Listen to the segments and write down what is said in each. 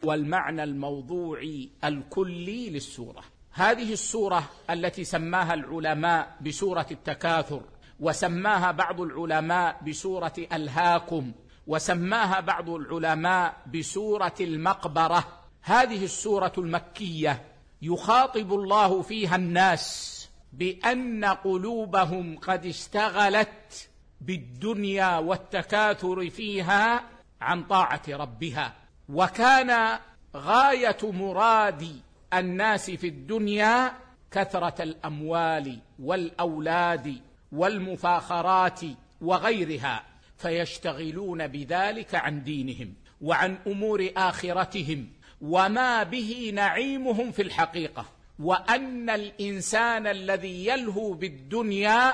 والمعنى الموضوعي الكلي للسورة. هذه السورة التي سماها العلماء بسورة التكاثر، وسماها بعض العلماء بسورة ألهاكم، وسماها بعض العلماء بسورة المقبرة، هذه السورة المكية يخاطب الله فيها الناس بأن قلوبهم قد اشتغلت بالدنيا والتكاثر فيها عن طاعة ربها، وكان غاية مراد الناس في الدنيا كثرة الأموال والأولاد والمفاخرات وغيرها، فيشتغلون بذلك عن دينهم وعن أمور آخرتهم وما به نعيمهم في الحقيقة، وأن الإنسان الذي يلهو بالدنيا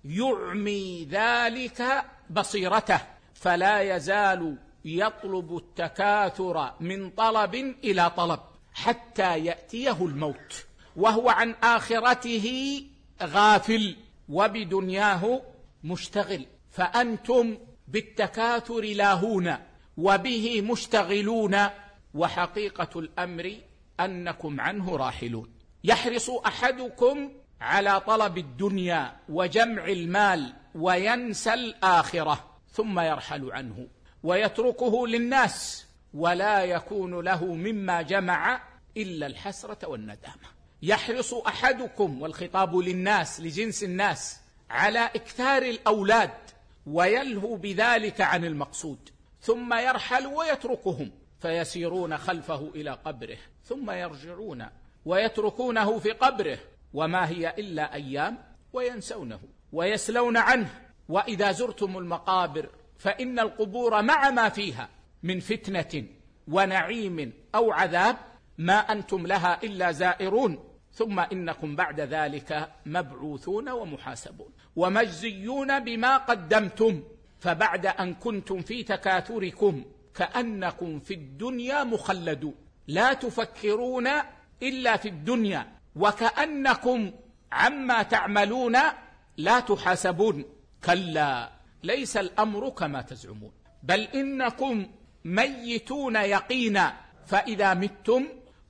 يعمي ذلك بصيرته، فلا يزال يطلب التكاثر من طلب إلى طلب حتى يأتيه الموت وهو عن آخرته غافل وبدنياه مشتغل. فأنتم بالتكاثر لاهون وبه مشتغلون، وحقيقة الأمر أنكم عنه راحلون. يحرص أحدكم على طلب الدنيا وجمع المال وينسى الآخرة، ثم يرحل عنه ويتركه للناس، ولا يكون له مما جمع إلا الحسرة والندامة. يحرص أحدكم، والخطاب للناس لجنس الناس، على إكثار الأولاد ويلهو بذلك عن المقصود، ثم يرحل ويتركهم فيسيرون خلفه إلى قبره، ثم يرجعون ويتركونه في قبره وما هي إلا أيام، وينسونه ويسلون عنه. وإذا زرتم المقابر فإن القبور مع ما فيها من فتنة ونعيم أو عذاب ما أنتم لها إلا زائرون، ثم إنكم بعد ذلك مبعوثون ومحاسبون ومجزيون بما قدمتم. فبعد أن كنتم في تكاثركم كأنكم في الدنيا مخلدون، لا تفكرون إلا في الدنيا، وكأنكم عما تعملون لا تحاسبون. كلا، ليس الأمر كما تزعمون، بل إنكم ميتون يقينا، فإذا متم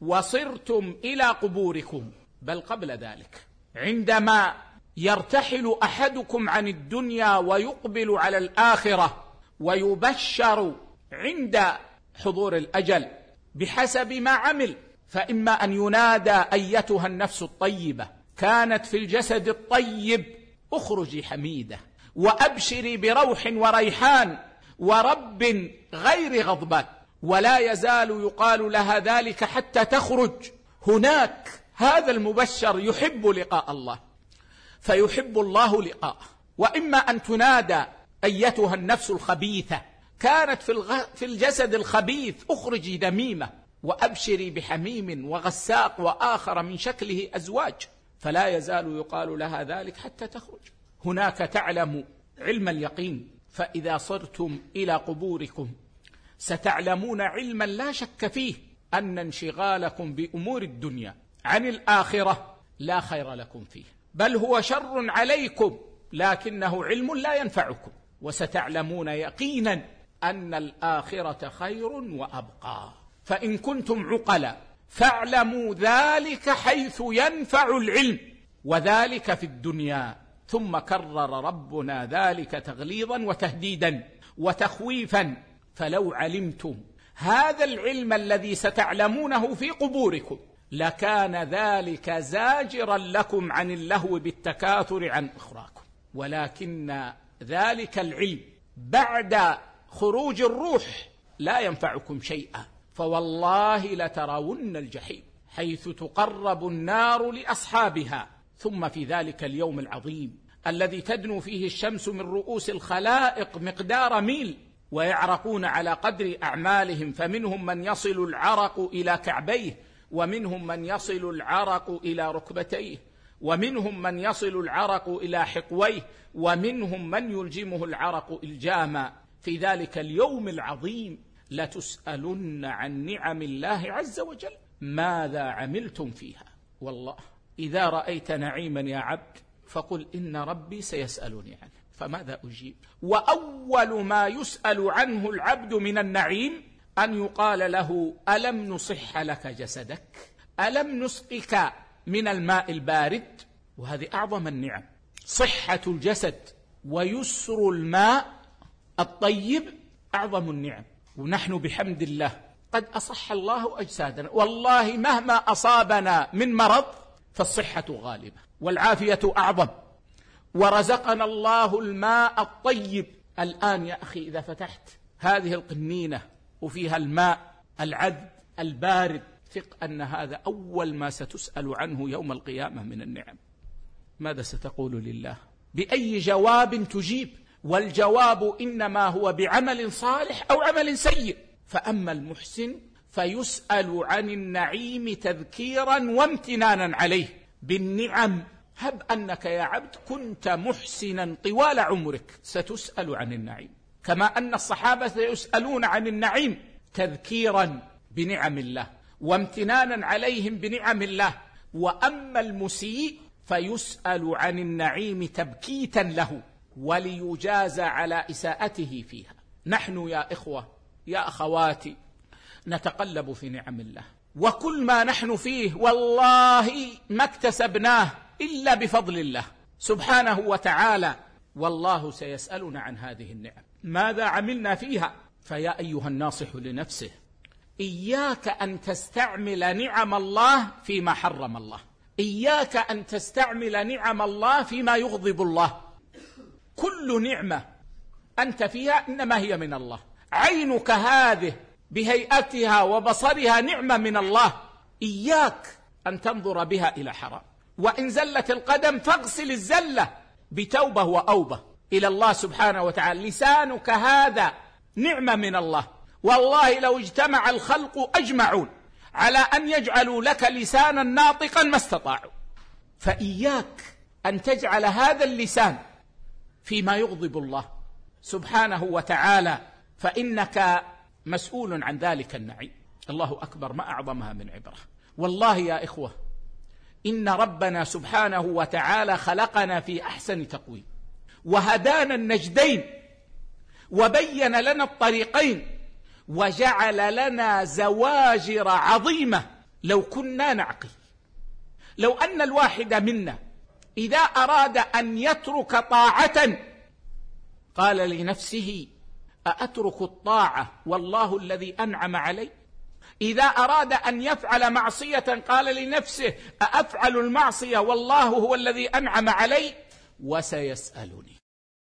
وصرتم إلى قبوركم، بل قبل ذلك عندما يرتحل أحدكم عن الدنيا ويقبل على الآخرة ويبشر عند حضور الأجل بحسب ما عمل، فإما أن ينادى أيتها النفس الطيبة كانت في الجسد الطيب اخرجي حميدة وأبشري بروح وريحان ورب غير غضبان، ولا يزال يقال لها ذلك حتى تخرج. هناك هذا المبشر يحب لقاء الله فيحب الله لقاءه. وإما أن تنادى أيتها النفس الخبيثة كانت في الجسد الخبيث اخرجي دميمة وأبشري بحميم وغساق وآخر من شكله أزواج، فلا يزال يقال لها ذلك حتى تخرج. هناك تعلم علم اليقين، فإذا صرتم إلى قبوركم ستعلمون علما لا شك فيه أن انشغالكم بأمور الدنيا عن الآخرة لا خير لكم فيه، بل هو شر عليكم، لكنه علم لا ينفعكم. وستعلمون يقينا أن الآخرة خير وأبقى. فإن كنتم عقلا فاعلموا ذلك حيث ينفع العلم، وذلك في الدنيا. ثم كرر ربنا ذلك تغليظا وتهديدا وتخويفا، فلو علمتم هذا العلم الذي ستعلمونه في قبوركم لكان ذلك زاجرا لكم عن اللهو بالتكاثر عن أخراكم، ولكن ذلك العلم بعد خروج الروح لا ينفعكم شيئا. فوالله لترون الجحيم حيث تقرب النار لأصحابها، ثم في ذلك اليوم العظيم الذي تدنو فيه الشمس من رؤوس الخلائق مقدار ميل، ويعرقون على قدر أعمالهم، فمنهم من يصل العرق إلى كعبيه، ومنهم من يصل العرق إلى ركبتيه، ومنهم من يصل العرق إلى حقويه، ومنهم من يلجمه العرق إلجاما. في ذلك اليوم العظيم لتسألن عن نعم الله عز وجل ماذا عملتم فيها. والله إذا رأيت نعيما يا عبد فقل إن ربي سيسألني عنه، فماذا أجيب؟ وأول ما يسأل عنه العبد من النعيم أن يقال له: ألم نصح لك جسدك؟ ألم نسقك من الماء البارد؟ وهذه أعظم النعم، صحة الجسد ويسر الماء الطيب أعظم النعم. ونحن بحمد الله قد أصح الله أجسادنا، والله مهما أصابنا من مرض فالصحة غالبة والعافية أعظم. ورزقنا الله الماء الطيب. الآن يا أخي إذا فتحت هذه القنينة وفيها الماء العذب البارد، ثق أن هذا أول ما ستسأل عنه يوم القيامة من النعم. ماذا ستقول لله؟ بأي جواب تجيب؟ والجواب إنما هو بعمل صالح أو عمل سيء. فأما المحسن فيسأل عن النعيم تذكيرا وامتنانا عليه بالنعم. هب أنك يا عبد كنت محسنا طوال عمرك، ستسأل عن النعيم، كما أن الصحابة سيسألون عن النعيم تذكيرا بنعم الله وامتنانا عليهم بنعم الله. وأما المسيء فيسأل عن النعيم تبكيتا له وليجازى على إساءته فيها. نحن يا إخوة يا أخواتي نتقلب في نعم الله، وكل ما نحن فيه والله ما اكتسبناه إلا بفضل الله سبحانه وتعالى. والله سيسألنا عن هذه النعم ماذا عملنا فيها. فيا أيها الناصح لنفسه، إياك أن تستعمل نعم الله فيما حرم الله، إياك أن تستعمل نعم الله فيما يغضب الله. كل نعمة أنت فيها إنما هي من الله. عينك هذه بهيئتها وبصرها نعمة من الله، إياك أن تنظر بها إلى حرام. وإن زلت القدم فاغسل الزلة بتوبة وأوبة إلى الله سبحانه وتعالى. لسانك هذا نعمة من الله، والله لو اجتمع الخلق أجمعون على أن يجعلوا لك لسانا ناطقا ما استطاعوا. فإياك أن تجعل هذا اللسان فيما يغضب الله سبحانه وتعالى، فإنك مسؤول عن ذلك النعيم. الله أكبر، ما أعظمها من عبرة. والله يا إخوة إن ربنا سبحانه وتعالى خلقنا في أحسن تقويم، وهدانا النجدين، وبين لنا الطريقين، وجعل لنا زواجر عظيمة لو كنا نعقل. لو أن الواحد منا إذا أراد أن يترك طاعة قال لنفسه: أأترك الطاعة والله الذي أنعم علي؟ إذا أراد أن يفعل معصية قال لنفسه: أأفعل المعصية والله هو الذي أنعم علي؟ وسيسألني.